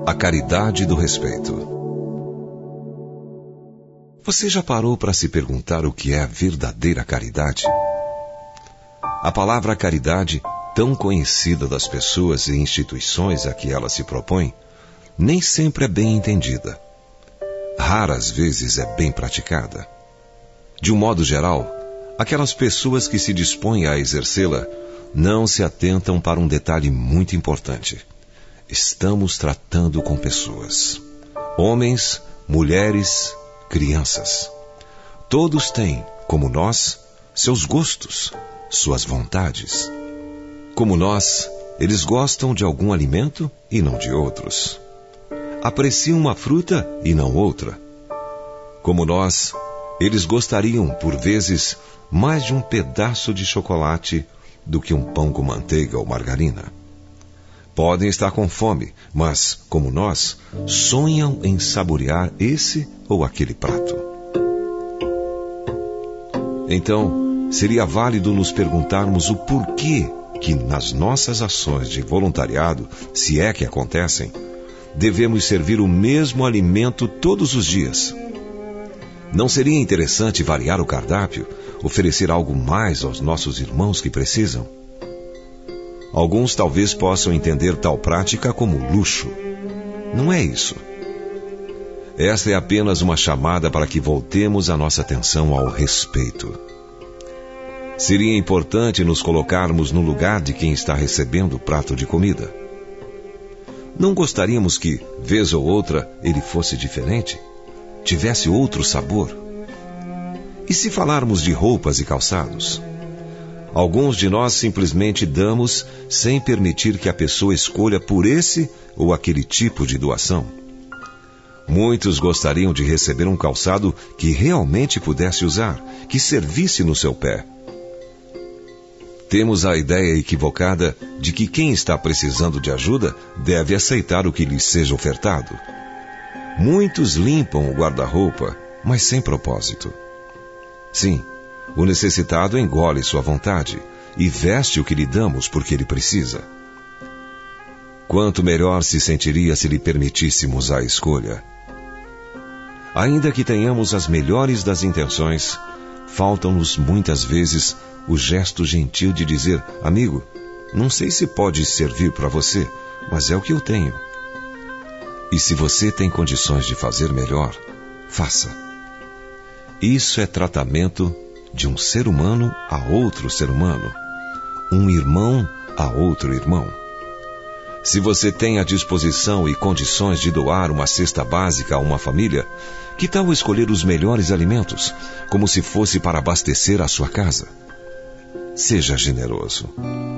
A caridade do respeito. Você já parou para se perguntar o que é a verdadeira caridade? A palavra caridade, tão conhecida das pessoas e instituições a que ela se propõe, nem sempre é bem entendida. Raras vezes é bem praticada. De um modo geral, aquelas pessoas que se dispõem a exercê-la não se atentam para um detalhe muito importante. Estamos tratando com pessoas. Homens, mulheres, crianças. Todos têm, como nós, seus gostos, suas vontades. Como nós, eles gostam de algum alimento e não de outros. Apreciam uma fruta e não outra. Como nós, eles gostariam, por vezes, mais de um pedaço de chocolate do que um pão com manteiga ou margarina. Podem estar com fome, mas, como nós, sonham em saborear esse ou aquele prato. Então, seria válido nos perguntarmos o porquê que nas nossas ações de voluntariado, se é que acontecem, devemos servir o mesmo alimento todos os dias. Não seria interessante variar o cardápio, oferecer algo mais aos nossos irmãos que precisam? Alguns talvez possam entender tal prática como luxo. Não é isso. Esta é apenas uma chamada para que voltemos a nossa atenção ao respeito. Seria importante nos colocarmos no lugar de quem está recebendo o prato de comida. Não gostaríamos que, vez ou outra, ele fosse diferente? Tivesse outro sabor? E se falarmos de roupas e calçados? Alguns de nós simplesmente damos sem permitir que a pessoa escolha por esse ou aquele tipo de doação. Muitos gostariam de receber um calçado que realmente pudesse usar, que servisse no seu pé. Temos a ideia equivocada de que quem está precisando de ajuda deve aceitar o que lhe seja ofertado. Muitos limpam o guarda-roupa, mas sem propósito. Sim, o necessitado engole sua vontade e veste o que lhe damos porque ele precisa. Quanto melhor se sentiria se lhe permitíssemos a escolha. Ainda que tenhamos as melhores das intenções, faltam-nos muitas vezes o gesto gentil de dizer: amigo, não sei se pode servir para você, mas é o que eu tenho. E se você tem condições de fazer melhor, faça. Isso é tratamento de um ser humano a outro ser humano, um irmão a outro irmão. Se você tem a disposição e condições de doar uma cesta básica a uma família, que tal escolher os melhores alimentos, como se fosse para abastecer a sua casa? Seja generoso.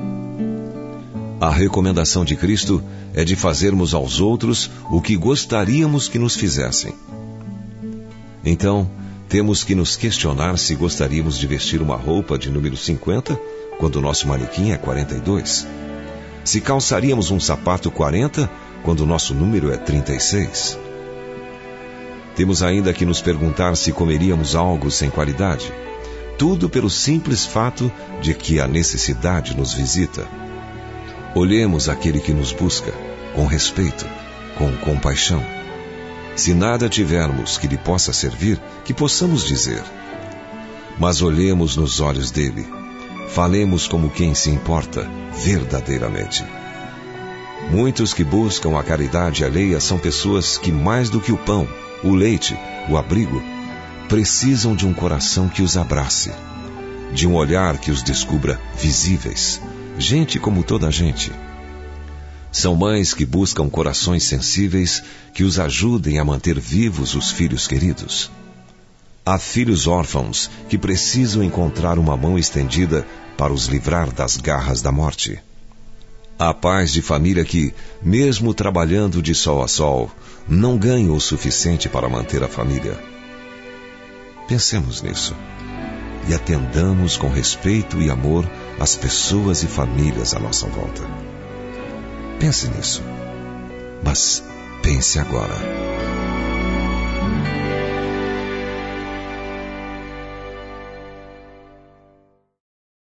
A recomendação de Cristo é de fazermos aos outros o que gostaríamos que nos fizessem. Então, temos que nos questionar se gostaríamos de vestir uma roupa de número 50, quando o nosso manequim é 42. Se calçaríamos um sapato 40, quando o nosso número é 36. Temos ainda que nos perguntar se comeríamos algo sem qualidade. Tudo pelo simples fato de que a necessidade nos visita. Olhemos aquele que nos busca, com respeito, com compaixão. Se nada tivermos que lhe possa servir, que possamos dizer. Mas olhemos nos olhos dele. Falemos como quem se importa verdadeiramente. Muitos que buscam a caridade alheia são pessoas que, mais do que o pão, o leite, o abrigo, precisam de um coração que os abrace, de um olhar que os descubra visíveis, gente como toda a gente. São mães que buscam corações sensíveis que os ajudem a manter vivos os filhos queridos. Há filhos órfãos que precisam encontrar uma mão estendida para os livrar das garras da morte. Há pais de família que, mesmo trabalhando de sol a sol, não ganham o suficiente para manter a família. Pensemos nisso e atendamos com respeito e amor as pessoas e famílias à nossa volta. Pense nisso, mas pense agora.